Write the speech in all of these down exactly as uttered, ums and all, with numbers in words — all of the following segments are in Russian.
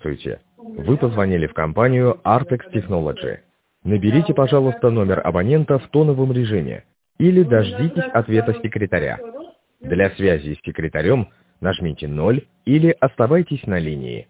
Здравствуйте. Вы позвонили в компанию Artex Technology. Наберите, пожалуйста, номер абонента в тоновом режиме или дождитесь ответа секретаря. Для связи с секретарем нажмите ноль или оставайтесь на линии.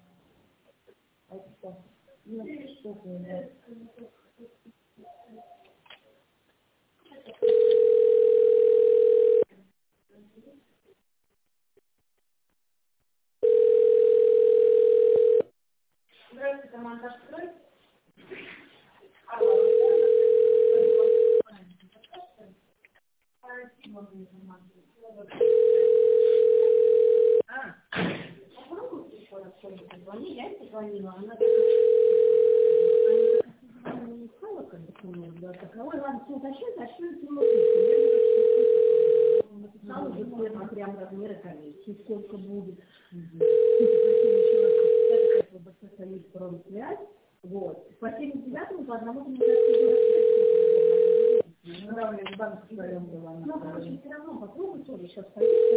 Прям размеры комиссии, сколько будет. Вот. По семьдесят девятому по одному коммуникации. Ну, в общем, все равно попробуйте, или сейчас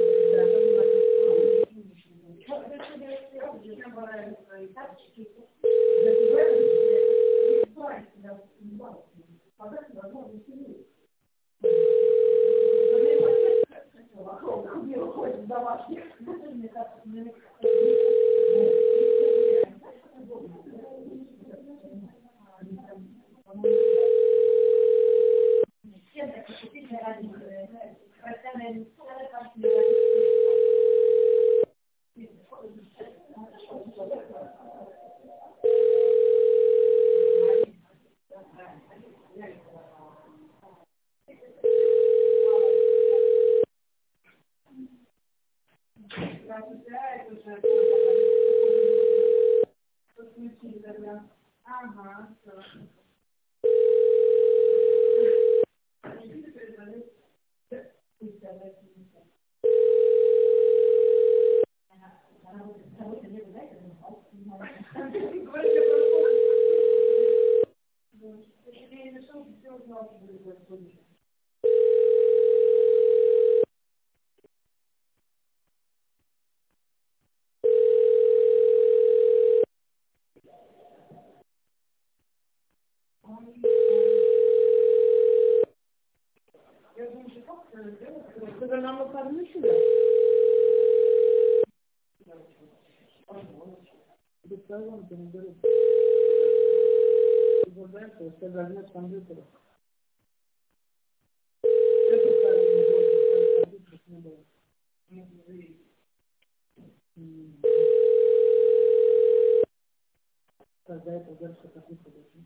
когда это дальше как-то подойдет.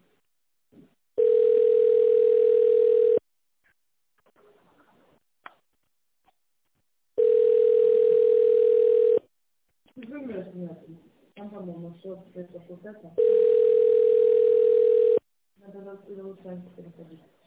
Там, по-моему, все это вот это. Надо улучшать переходить.